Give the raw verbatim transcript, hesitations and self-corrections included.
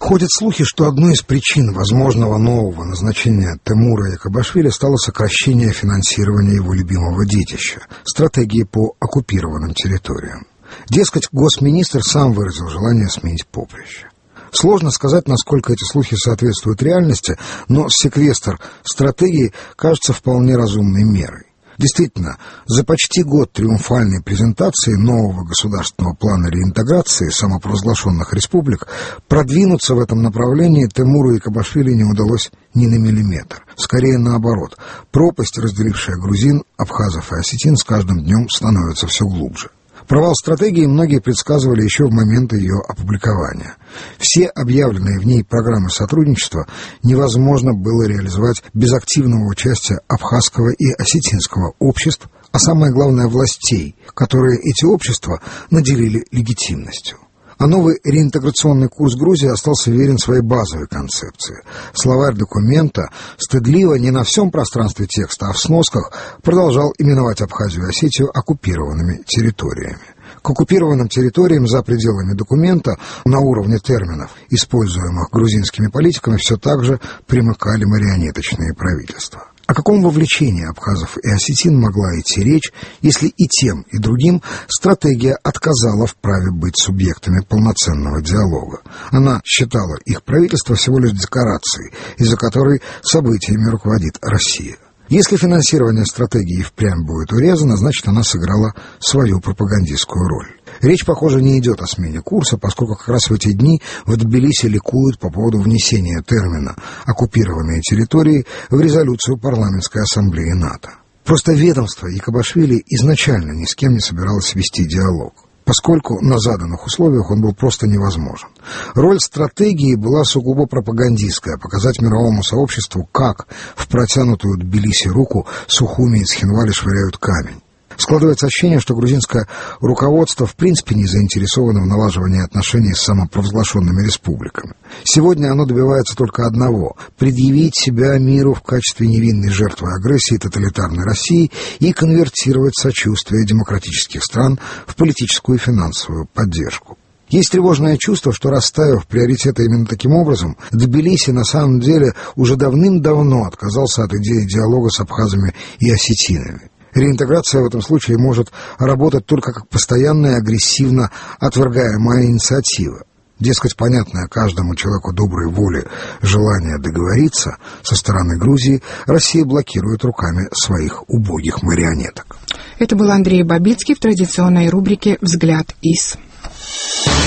Ходят слухи, что одной из причин возможного нового назначения Тимура Якобашвили стало сокращение финансирования его любимого детища – стратегии по оккупированным территориям. Дескать, госминистр сам выразил желание сменить поприще. Сложно сказать, насколько эти слухи соответствуют реальности, но секвестр стратегии кажется вполне разумной мерой. Действительно, за почти год триумфальной презентации нового государственного плана реинтеграции самопровозглашенных республик продвинуться в этом направлении Тимуру Якобашвили не удалось ни на миллиметр. Скорее наоборот, пропасть, разделившая грузин, абхазов и осетин, с каждым днем становится все глубже. Провал стратегии многие предсказывали еще в момент ее опубликования. Все объявленные в ней программы сотрудничества невозможно было реализовать без активного участия абхазского и осетинского обществ, а самое главное властей, которые эти общества наделили легитимностью. А новый реинтеграционный курс Грузии остался верен своей базовой концепции. Словарь документа стыдливо не на всем пространстве текста, а в сносках продолжал именовать Абхазию и Осетию оккупированными территориями. К оккупированным территориям за пределами документа на уровне терминов, используемых грузинскими политиками, все так же примыкали марионеточные правительства. О каком вовлечении абхазов и осетин могла идти речь, если и тем, и другим стратегия отказала в праве быть субъектами полноценного диалога? Она считала их правительство всего лишь декорацией, из-за которой событиями руководит Россия. Если финансирование стратегии впрямь будет урезано, значит, она сыграла свою пропагандистскую роль. Речь, похоже, не идет о смене курса, поскольку как раз в эти дни в Тбилиси ликуют по поводу внесения термина «оккупированные территории» в резолюцию парламентской ассамблеи НАТО. Просто ведомство Якобашвили изначально ни с кем не собиралось вести диалог, поскольку на заданных условиях он был просто невозможен. Роль стратегии была сугубо пропагандистская – показать мировому сообществу, как в протянутую Тбилиси руку Сухуми и Цхинвали швыряют камень. Складывается ощущение, что грузинское руководство в принципе не заинтересовано в налаживании отношений с самопровозглашенными республиками. Сегодня оно добивается только одного – предъявить себя миру в качестве невинной жертвы агрессии тоталитарной России и конвертировать сочувствие демократических стран в политическую и финансовую поддержку. Есть тревожное чувство, что, расставив приоритеты именно таким образом, Тбилиси на самом деле уже давным-давно отказался от идеи диалога с абхазами и осетинами. Реинтеграция в этом случае может работать только как постоянная агрессивно отвергаемая инициатива. Дескать, понятное каждому человеку доброй воли желание договориться со стороны Грузии, Россия блокирует руками своих убогих марионеток. Это был Андрей Бабицкий в традиционной рубрике «Взгляд из».